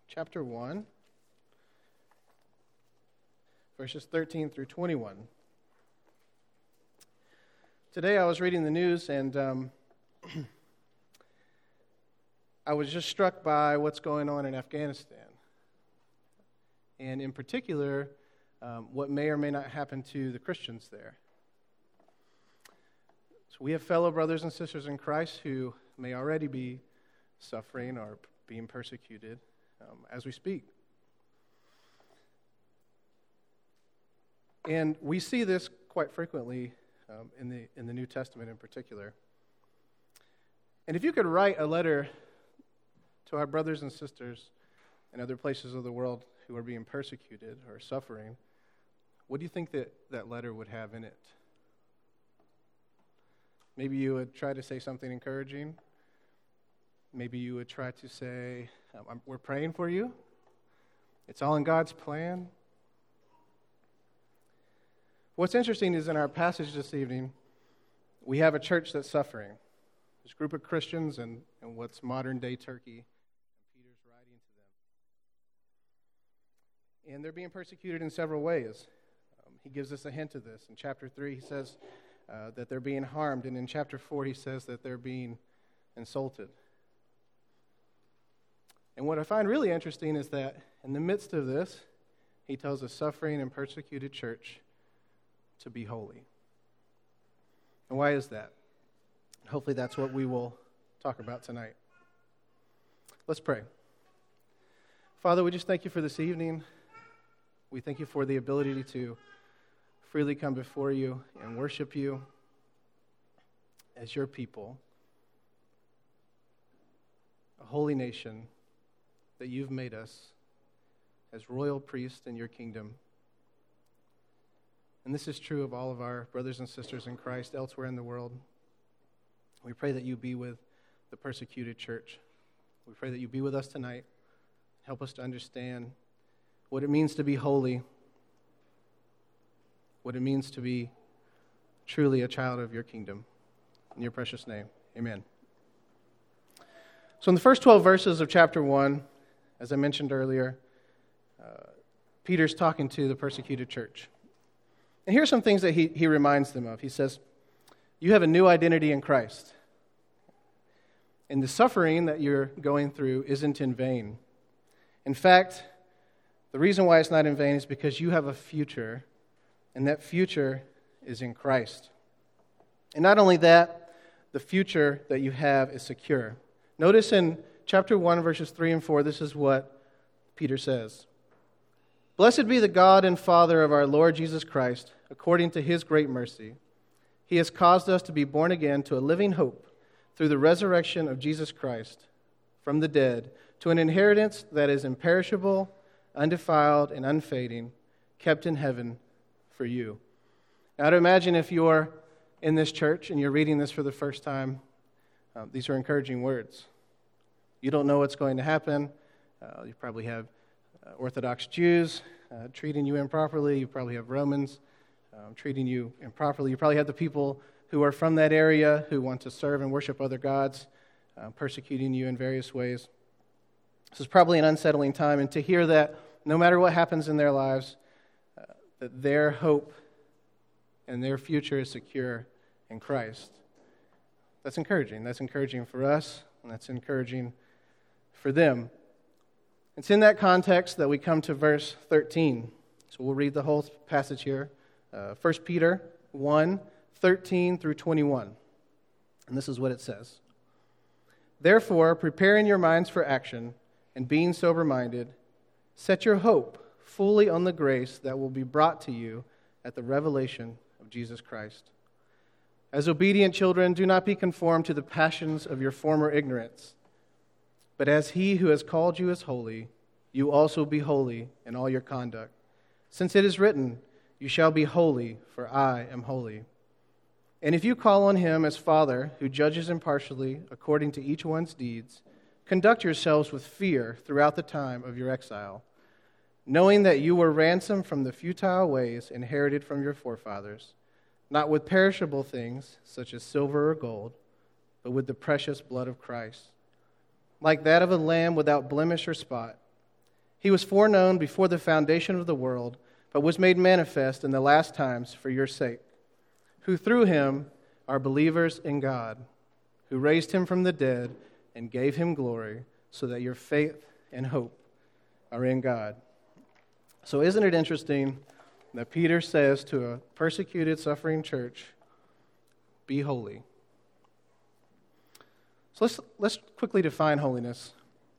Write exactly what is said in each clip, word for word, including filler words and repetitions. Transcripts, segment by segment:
chapter one, verses thirteen through twenty-one. Today I was reading the news and um, I was just struck by what's going on in Afghanistan. And in particular, um, what may or may not happen to the Christians there. So we have fellow brothers and sisters in Christ who may already be suffering or being persecuted um, as we speak. And we see this quite frequently um, in the in the New Testament in particular. And if you could write a letter to our brothers and sisters in other places of the world who are being persecuted or suffering, what do you think that that letter would have in it? Maybe you would try to say something encouraging. Maybe you would try to say, um, we're praying for you. It's all in God's plan. What's interesting is in our passage this evening, we have a church that's suffering. There's a group of Christians in, in what's modern-day Turkey, and Peter's writing to them. And they're being persecuted in several ways. Um, he gives us a hint of this. In chapter three, he says uh, that they're being harmed, and in chapter four, he says that they're being insulted. And what I find really interesting is that in the midst of this, he tells a suffering and persecuted church to be holy. And why is that? Hopefully that's what we will talk about tonight. Let's pray. Father, we just thank you for this evening. We thank you for the ability to freely come before you and worship you as your people, a holy nation that you've made us as royal priests in your kingdom. And this is true of all of our brothers and sisters in Christ elsewhere in the world. We pray that you be with the persecuted church. We pray that you be with us tonight. Help us to understand what it means to be holy, what it means to be truly a child of your kingdom. In your precious name, amen. So in the first twelve verses of chapter one, as I mentioned earlier, uh, Peter's talking to the persecuted church. And here's some things that he, he reminds them of. He says, you have a new identity in Christ. And the suffering that you're going through isn't in vain. In fact, the reason why it's not in vain is because you have a future, and that future is in Christ. And not only that, the future that you have is secure. Notice in chapter one, verses three and four, this is what Peter says. Blessed be the God and Father of our Lord Jesus Christ, according to his great mercy. He has caused us to be born again to a living hope through the resurrection of Jesus Christ from the dead, to an inheritance that is imperishable, undefiled, and unfading, kept in heaven for you. Now, to imagine if you're in this church and you're reading this for the first time, um, these are encouraging words. You don't know what's going to happen. Uh, you probably have uh, Orthodox Jews uh, treating you improperly. You probably have Romans um, treating you improperly. You probably have the people who are from that area who want to serve and worship other gods, uh, persecuting you in various ways. This is probably an unsettling time, and to hear that no matter what happens in their lives, uh, that their hope and their future is secure in Christ. That's encouraging. That's encouraging for us, and that's encouraging for them. It's in that context that we come to verse thirteen. So we'll read the whole passage here. Uh, First Peter one, thirteen through twenty-one. And this is what it says. Therefore, preparing your minds for action and being sober-minded, set your hope fully on the grace that will be brought to you at the revelation of Jesus Christ. As obedient children, do not be conformed to the passions of your former ignorance, but as he who has called you is holy, you also be holy in all your conduct. Since it is written, you shall be holy, for I am holy. And if you call on him as Father, who judges impartially according to each one's deeds, conduct yourselves with fear throughout the time of your exile, knowing that you were ransomed from the futile ways inherited from your forefathers, not with perishable things such as silver or gold, but with the precious blood of Christ, like that of a lamb without blemish or spot, He was foreknown before the foundation of the world, but was made manifest in the last times for your sake, who through him are believers in God, who raised him from the dead and gave him glory, so that your faith and hope are in God. So isn't it interesting that Peter says to a persecuted, suffering church, be holy? So let's, let's quickly define holiness.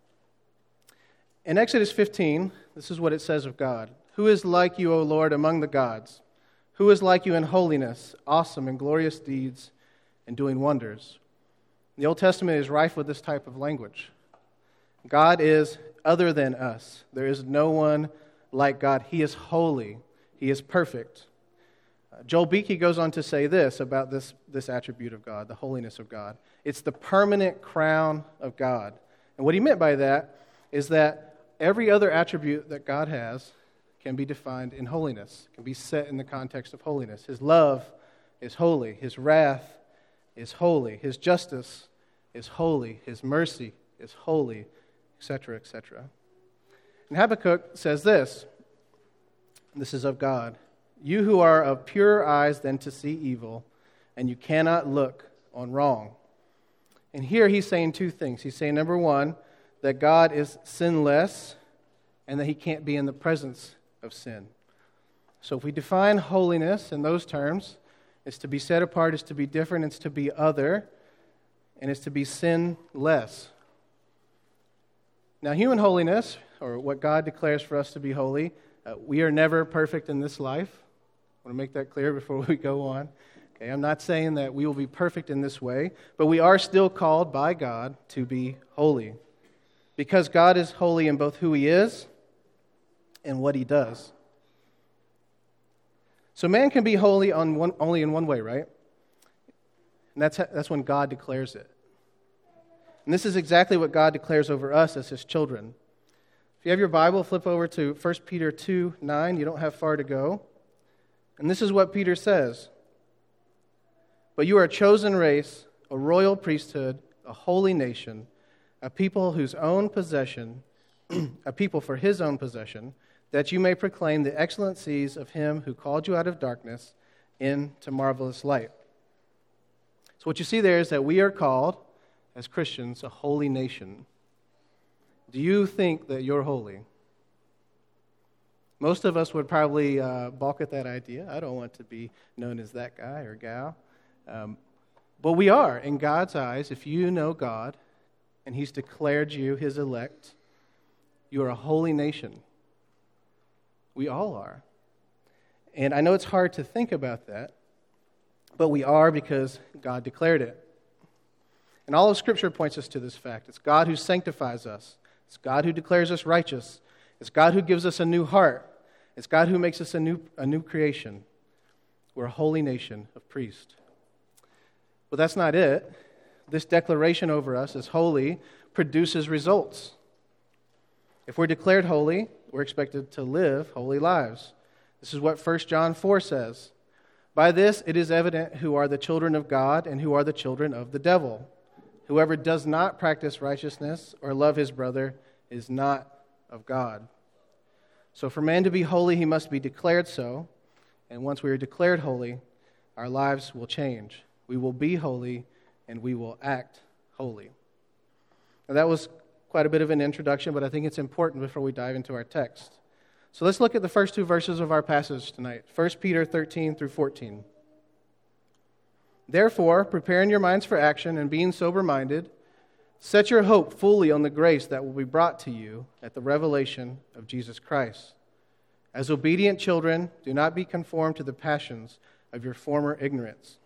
In Exodus fifteen, this is what it says of God. Who is like you, O Lord, among the gods? Who is like you in holiness, awesome and glorious deeds, and doing wonders? The Old Testament is rife with this type of language. God is other than us. There is no one like God. He is holy. He is perfect. Uh, Joel Beeke goes on to say this about this, this attribute of God, the holiness of God. It's the permanent crown of God. And what he meant by that is that every other attribute that God has can be defined in holiness, can be set in the context of holiness. His love is holy. His wrath is holy. His justice is holy. His mercy is holy, et cetera, et cetera. And Habakkuk says this, this is of God, you who are of purer eyes than to see evil, and you cannot look on wrong. And here he's saying two things. He's saying, number one, that God is sinless and that he can't be in the presence of sin. So if we define holiness in those terms, it's to be set apart, it's to be different, it's to be other, and it's to be sinless. Now, human holiness, or what God declares for us to be holy, uh, we are never perfect in this life. I want to make that clear before we go on. Okay, I'm not saying that we will be perfect in this way, but we are still called by God to be holy. Because God is holy in both who he is and what he does. So man can be holy on one, only in one way, right? And that's, that's when God declares it. And this is exactly what God declares over us as his children. If you have your Bible, flip over to First Peter two nine. You don't have far to go. And this is what Peter says. But you are a chosen race, a royal priesthood, a holy nation, a people whose own possession, a people for his own possession, that you may proclaim the excellencies of him who called you out of darkness into marvelous light. So what you see there is that we are called, as Christians, a holy nation. Do you think that you're holy? Most of us would probably uh, balk at that idea. I don't want to be known as that guy or gal. Um, but we are, in God's eyes, if you know God, and he's declared you his elect, you are a holy nation. We all are. And I know it's hard to think about that, but we are because God declared it. And all of Scripture points us to this fact. It's God who sanctifies us. It's God who declares us righteous. It's God who gives us a new heart. It's God who makes us a new, a new creation. We're a holy nation of priests. But that's not it. This declaration over us as holy produces results. If we're declared holy, we're expected to live holy lives. This is what First John four says. By this it is evident who are the children of God and who are the children of the devil. Whoever does not practice righteousness or love his brother is not of God. So for man to be holy, he must be declared so. And once we are declared holy, our lives will change. We will be holy and we will act holy. Now that was quite a bit of an introduction, but I think it's important before we dive into our text. So let's look at the first two verses of our passage tonight, First Peter thirteen through fourteen. Therefore, preparing your minds for action and being sober-minded, set your hope fully on the grace that will be brought to you at the revelation of Jesus Christ. As obedient children, do not be conformed to the passions of your former ignorance.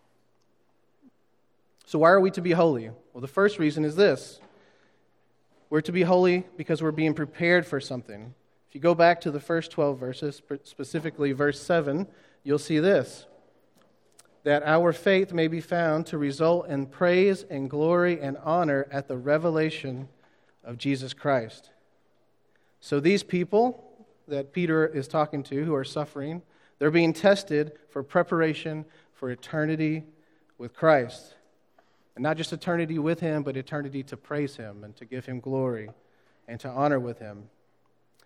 So why are we to be holy? Well, the first reason is this. We're to be holy because we're being prepared for something. If you go back to the first twelve verses, specifically verse seven, you'll see this. That our faith may be found to result in praise and glory and honor at the revelation of Jesus Christ. So these people that Peter is talking to who are suffering, they're being tested for preparation for eternity with Christ. And not just eternity with him, but eternity to praise him and to give him glory and to honor with him.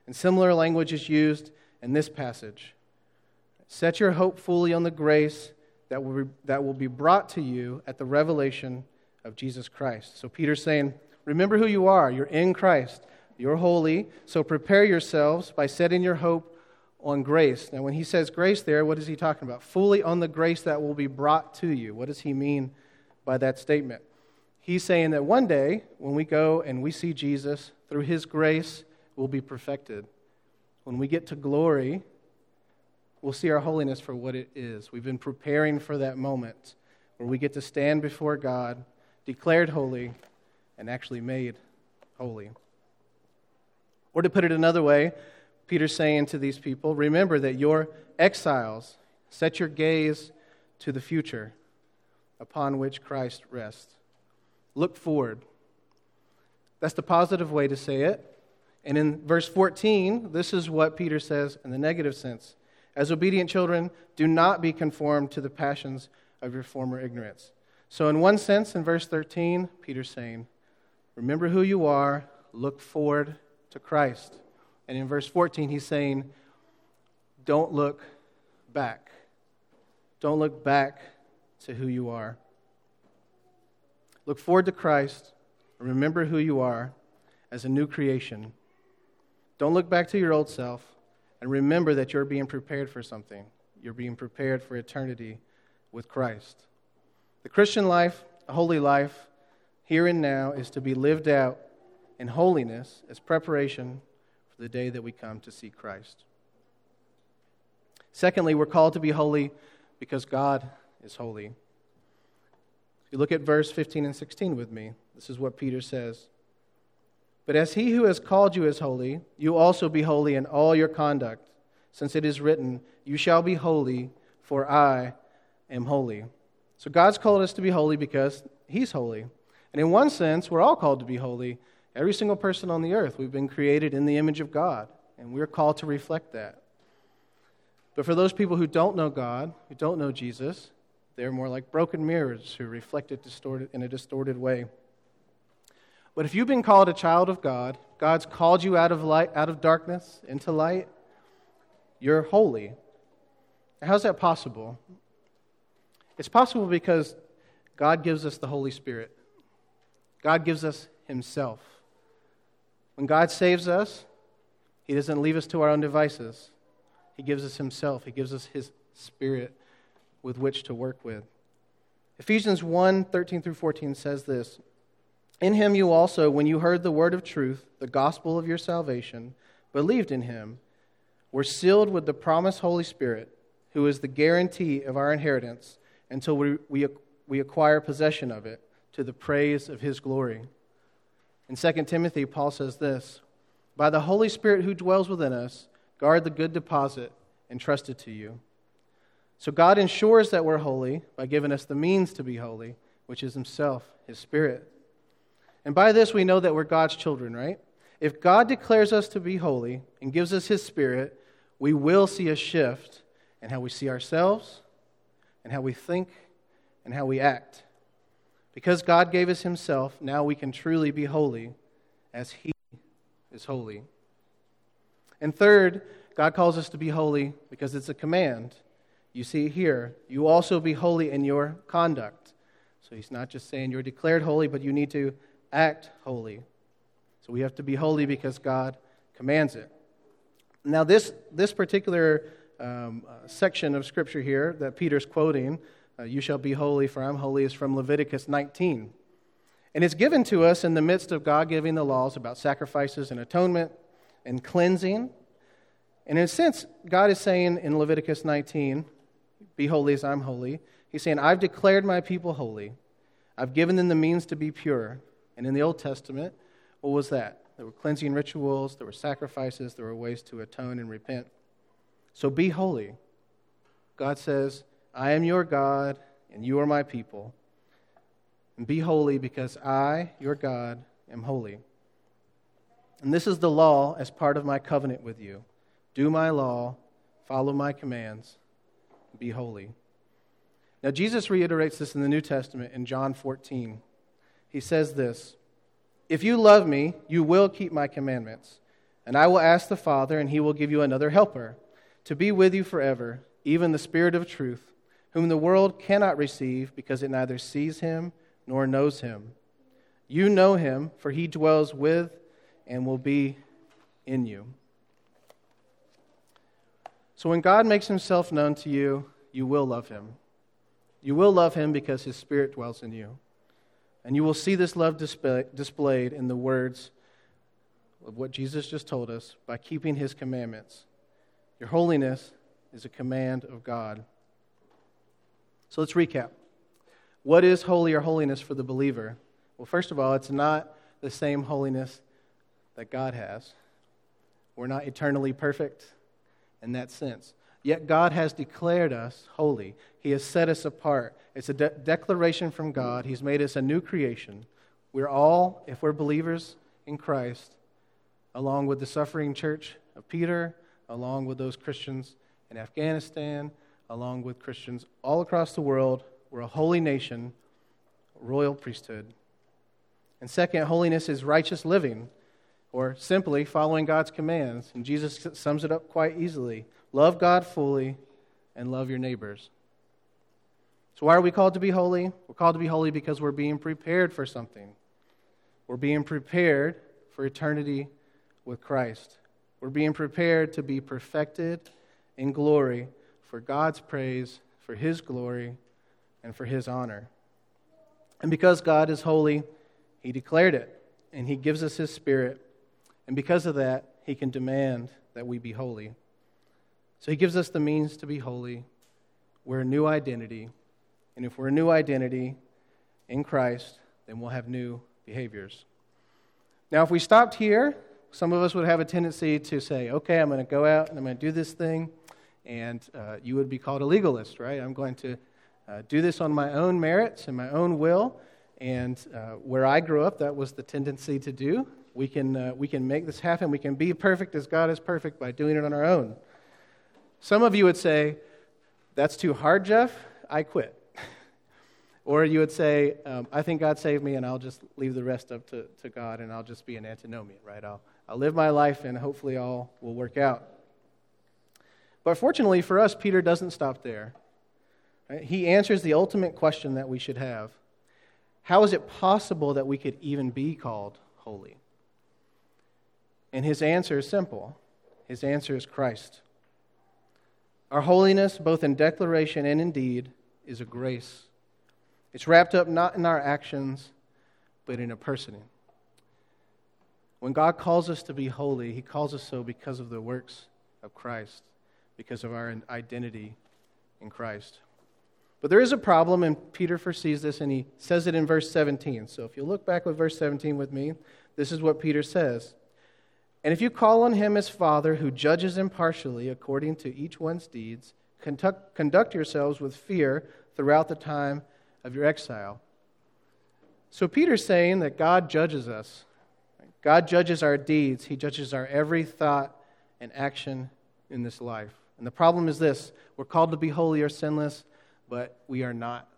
And similar language is used in this passage. Set your hope fully on the grace that will, be, that will be brought to you at the revelation of Jesus Christ. So Peter's saying, remember who you are. You're in Christ. You're holy. So prepare yourselves by setting your hope on grace. Now when he says grace there, what is he talking about? Fully on the grace that will be brought to you. What does he mean by that statement? He's saying that one day, when we go and we see Jesus, through his grace, we'll be perfected. When we get to glory, we'll see our holiness for what it is. We've been preparing for that moment where we get to stand before God, declared holy, and actually made holy. Or to put it another way, Peter's saying to these people, remember that you're exiles. Set your gaze to the future upon which Christ rests. Look forward. That's the positive way to say it. And in verse fourteen, this is what Peter says in the negative sense. As obedient children, do not be conformed to the passions of your former ignorance. So in one sense, in verse thirteen, Peter's saying, remember who you are, look forward to Christ. And in verse fourteen, he's saying, don't look back. Don't look back to who you are. Look forward to Christ. Remember who you are as a new creation. Don't look back to your old self, and remember that you're being prepared for something. You're being prepared for eternity with Christ. The Christian life, a holy life, here and now, is to be lived out in holiness as preparation for the day that we come to see Christ. Secondly, we're called to be holy because God is holy. If you look at verse fifteen and sixteen with me, this is what Peter says. But as he who has called you is holy, you also be holy in all your conduct, since it is written, you shall be holy, for I am holy. So God's called us to be holy because he's holy. And in one sense, we're all called to be holy. Every single person on the earth, we've been created in the image of God, and we're called to reflect that. But for those people who don't know God, who don't know Jesus, they're more like broken mirrors who reflect it distorted in a distorted way. But if you've been called a child of God, God's called you out of light, out of darkness into light, you're holy. How's that possible? It's possible because God gives us the Holy Spirit. God gives us himself. When God saves us, he doesn't leave us to our own devices. He gives us himself. He gives us his Spirit with which to work with. Ephesians one, thirteen through fourteen says this, in him you also, when you heard the word of truth, the gospel of your salvation, believed in him, were sealed with the promised Holy Spirit, who is the guarantee of our inheritance until we, we, we acquire possession of it, to the praise of his glory. In Second Timothy, Paul says this, by the Holy Spirit who dwells within us, guard the good deposit entrusted to you. So God ensures that we're holy by giving us the means to be holy, which is himself, his Spirit. And by this we know that we're God's children, right? If God declares us to be holy and gives us his Spirit, we will see a shift in how we see ourselves and how we think and how we act. Because God gave us himself, now we can truly be holy as he is holy. And third, God calls us to be holy because it's a command. You see here, you also be holy in your conduct. So he's not just saying you're declared holy, but you need to act holy. So we have to be holy because God commands it. Now this, this particular um, uh, section of Scripture here that Peter's quoting, uh, you shall be holy for I'm holy, is from Leviticus nineteen. And it's given to us in the midst of God giving the laws about sacrifices and atonement and cleansing. And in a sense, God is saying in Leviticus nineteen, be holy as I'm holy. He's saying, I've declared my people holy. I've given them the means to be pure. And in the Old Testament, what was that? There were cleansing rituals, there were sacrifices, there were ways to atone and repent. So be holy. God says, I am your God, and you are my people. And be holy because I, your God, am holy. And this is the law as part of my covenant with you. Do my law, follow my commands, be holy. Now, Jesus reiterates this in the New Testament in John fourteen. He says this, if you love me, you will keep my commandments, And I will ask the Father, and he will give you another helper, to be with you forever, even the Spirit of truth, whom the world cannot receive, because it neither sees him nor knows him. You know him, for he dwells with and will be in you. So when God makes himself known to you, you will love him. You will love him because his Spirit dwells in you. And you will see this love display, displayed in the words of what Jesus just told us, by keeping his commandments. Your holiness is a command of God. So let's recap. What is holy or holiness for the believer? Well, first of all, it's not the same holiness that God has. We're not eternally perfect in that sense. Yet God has declared us holy. He has set us apart. It's a de- declaration from God. He's made us a new creation. We're all, if we're believers in Christ, along with the suffering church of Peter, along with those Christians in Afghanistan, along with Christians all across the world, we're a holy nation, royal priesthood. And second, holiness is righteous living, or simply following God's commands. And Jesus sums it up quite easily. Love God fully and love your neighbors. So why are we called to be holy? We're called to be holy because we're being prepared for something. We're being prepared for eternity with Christ. We're being prepared to be perfected in glory for God's praise, for his glory, and for his honor. And because God is holy, he declared it, and he gives us his Spirit. And because of that, he can demand that we be holy. So he gives us the means to be holy. We're a new identity. And if we're a new identity in Christ, then we'll have new behaviors. Now, if we stopped here, some of us would have a tendency to say, okay, I'm going to go out and I'm going to do this thing, and uh, you would be called a legalist, right? I'm going to uh, do this on my own merits and my own will, and uh, where I grew up, that was the tendency to do. We can, uh, we can make this happen. We can be perfect as God is perfect by doing it on our own. Some of you would say, that's too hard, Jeff, I quit. Or you would say, um, I think God saved me, and I'll just leave the rest up to, to God, and I'll just be an antinomian, right? I'll, I'll live my life, and hopefully all will work out. But fortunately for us, Peter doesn't stop there. Right? He answers the ultimate question that we should have. How is it possible that we could even be called holy? And his answer is simple. His answer is Christ. Our holiness, both in declaration and in deed, is a grace. It's wrapped up not in our actions, but in a person. When God calls us to be holy, he calls us so because of the works of Christ, because of our identity in Christ. But there is a problem, and Peter foresees this, and he says it in verse seventeen. So if you look back with verse seventeen with me, this is what Peter says. And if you call on him as Father, who judges impartially according to each one's deeds, conduct, conduct yourselves with fear throughout the time of your exile. So Peter's saying that God judges us. God judges our deeds. He judges our every thought and action in this life. And the problem is this: we're called to be holy or sinless, but we are not.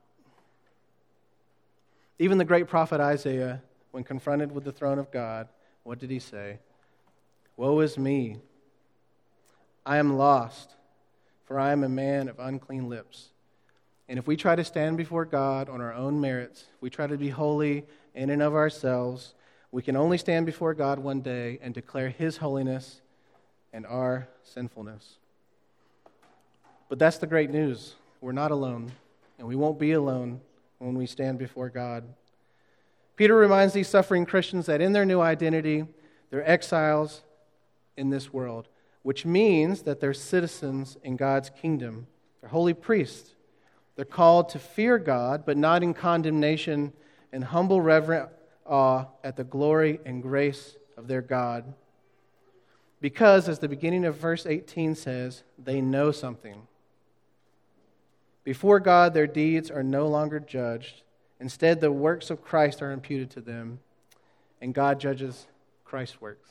Even the great prophet Isaiah, when confronted with the throne of God, what did he say? Woe is me! I am lost, for I am a man of unclean lips. And if we try to stand before God on our own merits, we try to be holy in and of ourselves, we can only stand before God one day and declare his holiness and our sinfulness. But that's the great news. We're not alone, and we won't be alone when we stand before God. Peter reminds these suffering Christians that in their new identity, they're exiles in this world, which means that they're citizens in God's kingdom. They're holy priests. They're called to fear God, but not in condemnation, and humble, reverent awe at the glory and grace of their God. Because, as the beginning of verse eighteen says, they know something. Before God, their deeds are no longer judged. Instead, the works of Christ are imputed to them, and God judges Christ's works.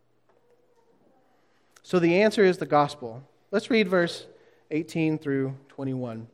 So the answer is the gospel. Let's read verse eighteen through twenty-one.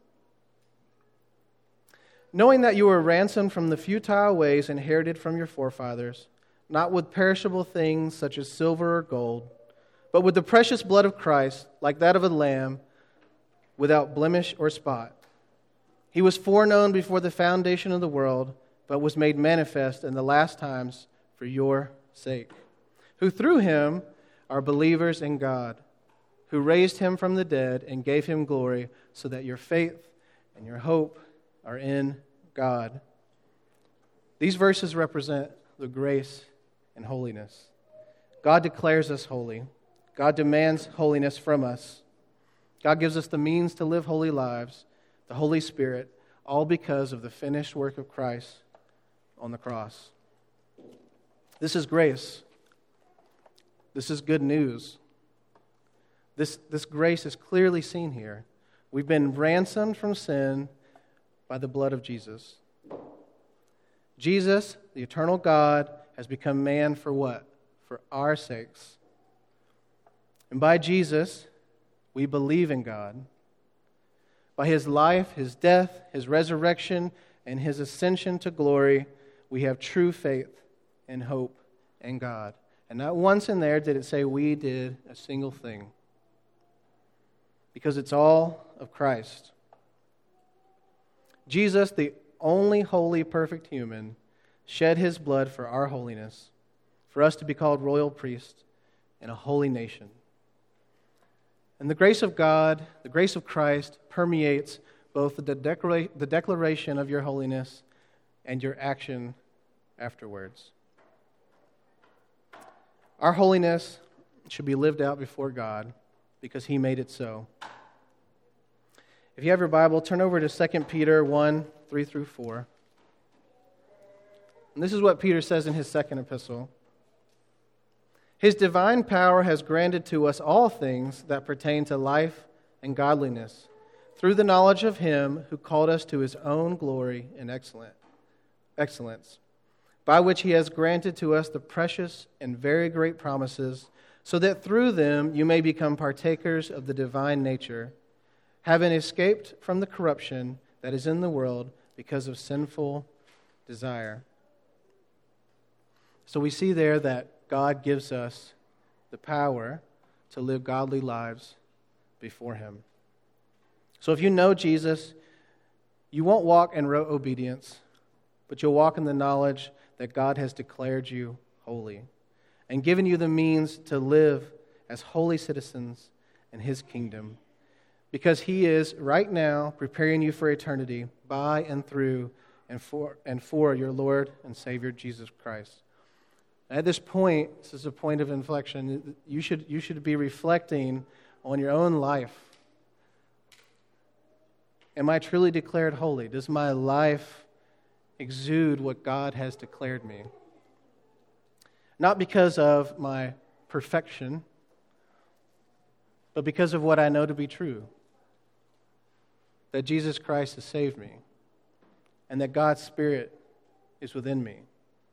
Knowing that you were ransomed from the futile ways inherited from your forefathers, not with perishable things such as silver or gold, but with the precious blood of Christ, like that of a lamb, without blemish or spot. He was foreknown before the foundation of the world, but was made manifest in the last times for your sake, who through him are believers in God, who raised him from the dead and gave him glory, so that your faith and your hope are in God. These verses represent the grace and holiness. God declares us holy. God demands holiness from us. God gives us the means to live holy lives, the Holy Spirit, all because of the finished work of Christ on the cross. This is grace. This is good news. This, this grace is clearly seen here. We've been ransomed from sin by the blood of Jesus. Jesus, the eternal God, has become man for what? For our sakes. And by Jesus, we believe in God. By his life, his death, his resurrection, and his ascension to glory, we have true faith and hope in God. And not once in there did it say we did a single thing. Because it's all of Christ. Jesus, the only holy, perfect human, shed his blood for our holiness, for us to be called royal priests in a holy nation. And the grace of God, the grace of Christ, permeates both the, declara- the declaration of your holiness and your action afterwards. Our holiness should be lived out before God because he made it so. If you have your Bible, turn over to Second Peter one, three through four. And this is what Peter says in his second epistle. His divine power has granted to us all things that pertain to life and godliness, through the knowledge of him who called us to his own glory and excellent excellence, by which he has granted to us the precious and very great promises, so that through them you may become partakers of the divine nature, having escaped from the corruption that is in the world because of sinful desire. So we see there that God gives us the power to live godly lives before him. So if you know Jesus, you won't walk in rote obedience, but you'll walk in the knowledge that God has declared you holy and given you the means to live as holy citizens in his kingdom, because he is right now preparing you for eternity by and through and for, and for your Lord and Savior Jesus Christ. At this point, this is a point of inflection, you should, you should be reflecting on your own life. Am I truly declared holy? Does my life exude what God has declared me? Not because of my perfection, but because of what I know to be true. That Jesus Christ has saved me, and that God's Spirit is within me.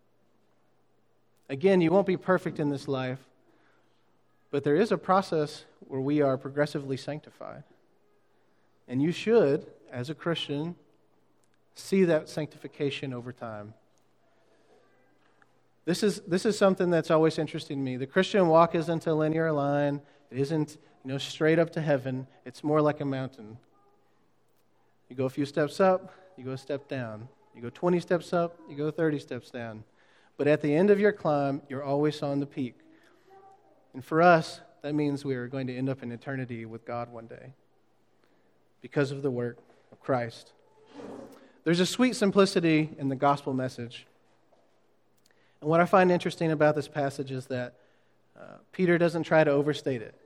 Again, you won't be perfect in this life, but there is a process where we are progressively sanctified. And you should, as a Christian, see that sanctification over time. This is this is something that's always interesting me. The Christian walk isn't a linear line. It isn't, you know, straight up to heaven. It's more like a mountain. You go a few steps up, you go a step down. You go twenty steps up, you go thirty steps down. But at the end of your climb, you're always on the peak. And for us, that means we are going to end up in eternity with God one day because of the work of Christ. There's a sweet simplicity in the gospel message. And what I find interesting about this passage is that uh, Peter doesn't try to overstate it.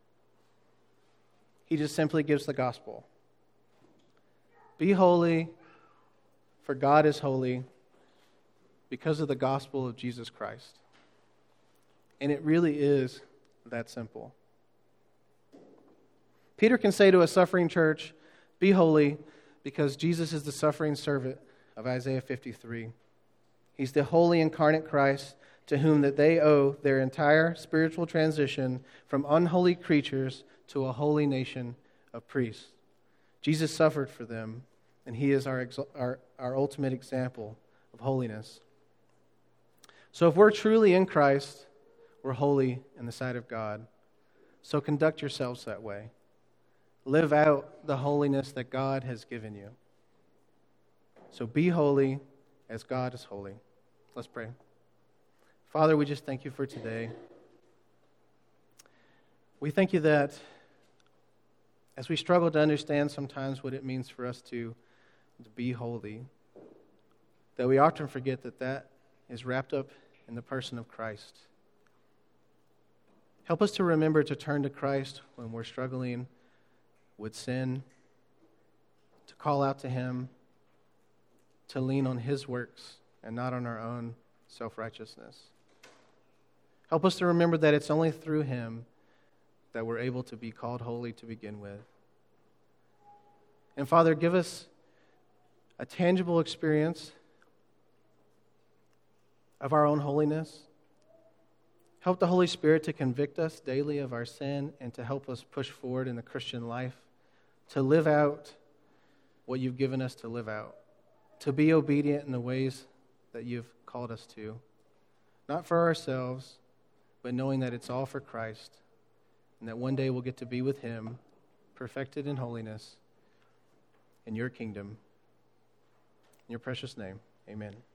He just simply gives the gospel. Be holy, for God is holy, because of the gospel of Jesus Christ. And it really is that simple. Peter can say to a suffering church, be holy, because Jesus is the suffering servant of Isaiah fifty-three. He's the holy incarnate Christ to whom that they owe their entire spiritual transition from unholy creatures to a holy nation of priests. Jesus suffered for them, and he is our, our, our ultimate example of holiness. So if we're truly in Christ, we're holy in the sight of God. So conduct yourselves that way. Live out the holiness that God has given you. So be holy as God is holy. Let's pray. Father, we just thank you for today. We thank you that as we struggle to understand sometimes what it means for us to, to be holy, that we often forget that that is wrapped up in the person of Christ. Help us to remember to turn to Christ when we're struggling with sin, to call out to Him, to lean on His works and not on our own self-righteousness. Help us to remember that it's only through Him that we're able to be called holy to begin with. And Father, give us a tangible experience of our own holiness. Help the Holy Spirit to convict us daily of our sin and to help us push forward in the Christian life, to live out what you've given us to live out, to be obedient in the ways that you've called us to, not for ourselves, but knowing that it's all for Christ and that one day we'll get to be with Him, perfected in holiness, in your kingdom. In your precious name, amen.